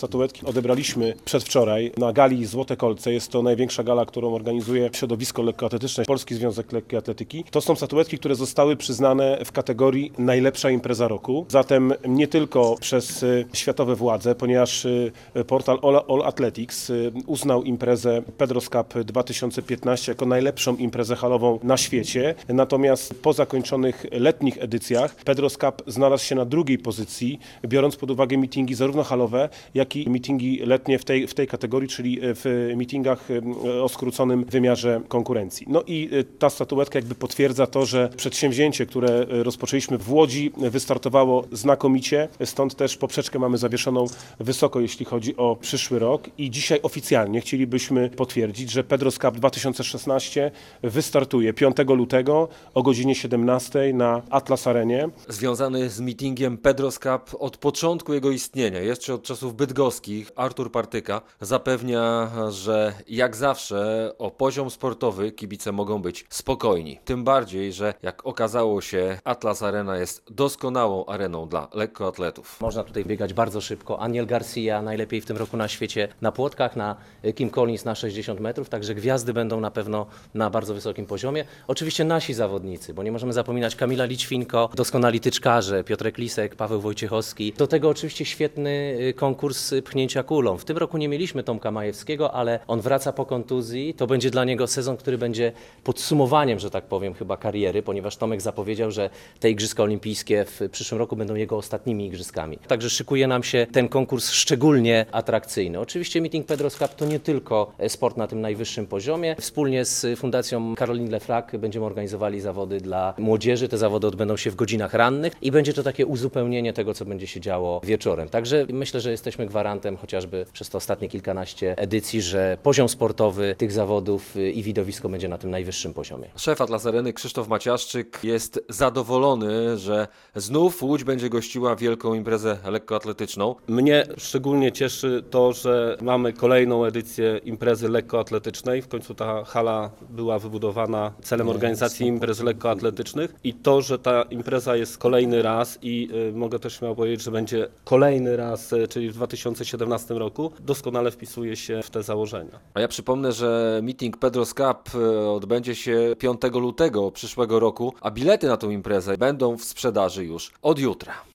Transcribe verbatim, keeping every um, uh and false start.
statuetki odebraliśmy przedwczoraj na gali Złote Kolce. Jest to największa gala, którą organizuje środowisko lekkoatletyczne, Polski Związek Lekkiej Atletyki. To są statuetki, które zostały przyznane w kategorii najlepsza impreza roku. Zatem nie tylko przez światowe władze, ponieważ portal All Athletics uznał imprezę Pedros Cup dwa tysiące piętnaście jako najlepszą imprezę halową na świecie. Natomiast po zakończonych letnich edycjach Pedros Cup znalazł się na drugiej pozycji, biorąc pod uwagę meetingi zarówno halowe, jak i meetingi letnie w tej, w tej kategorii, czyli w meetingach o skróconym wymiarze konkurencji. No i ta statuetka jakby potwierdza to, że przedsięwzięcie, które rozpoczęliśmy w Łodzi, wystartowało znakomicie, stąd też poprzeczkę mamy zawieszoną wysoko, jeśli chodzi o przyszły rok i dzisiaj oficjalnie chcielibyśmy potwierdzić, że Pedros Cup dwa tysiące szesnaście wystartuje piątego lutego o godzinie siedemnastej na Atlas Arenie. Związany z meetingiem Pedros Cup od początku jego istnienia, jeszcze od czasów bydgoskich, Artur Partyka zapewnia, że jak zawsze o poziom sportowy kibice mogą być spokojni. Tym bardziej, że jak okazało się, Atlas Arena jest doskonałą areną dla lekkoatletów. Można tutaj biegać bardzo szybko. Aniel Garcia najlepiej w tym roku na świecie na płotkach, na Kim Collins na sześćdziesiąt metrów, także gwiazdy będą na pewno na bardzo wysokim poziomie. Oczywiście nasi zawodnicy, bo nie możemy zapominać Kamila Lićwinko, doskonali tyczkarze, Piotrek Lisek, Paweł Wojciechowski. Do tego oczywiście świetny konkurs pchnięcia kulą. W tym roku nie mieliśmy Tomka Majewskiego, ale on wraca po kontuzji. To będzie dla niego sezon, który będzie podsumowaniem, że tak powiem, chyba kariery, ponieważ Tomek zapowiedział, że te Igrzyska Olimpijskie w przyszłym roku będą jego ostatnimi igrzyskami. Także szykuje nam się ten konkurs szczególnie atrakcyjny. Oczywiście meeting Pedros Cup to nie tylko sport na tym najwyższym poziomie. Wspólnie z Fundacją Caroline Lefrak będziemy organizowali zawody dla młodzieży. Te zawody odbędą się w godzinach rannych i będzie to takie uzupełnienie tego, co będzie się działo wieczorem. Także myślę, że jesteśmy gwarantem chociażby przez te ostatnie kilkanaście edycji, że poziom sportowy tych zawodów i widowisko będzie na tym najwyższym poziomie. Szef Atlas Areny Krzysztof Maciaszczyk jest zadowolony, że znów Łódź będzie gościła wielką imprezę lekkoatletyczną. Mnie szczególnie cieszy to, że mamy kolejną edycję imprezy lekkoatletycznej. W końcu ta hala była wybudowana celem organizacji imprez lekkoatletycznych i to, że ta impreza jest kolejny raz i y, mogę też śmiało powiedzieć, że będzie kolejny raz, y, czyli w dwa tysiące siedemnastym roku, doskonale wpisuje się w te założenia. A ja przypomnę, że meeting Pedros Cup odbędzie się piątego lutego przyszłego roku, a bilety na tę imprezę będą w sprzedaży już od jutra.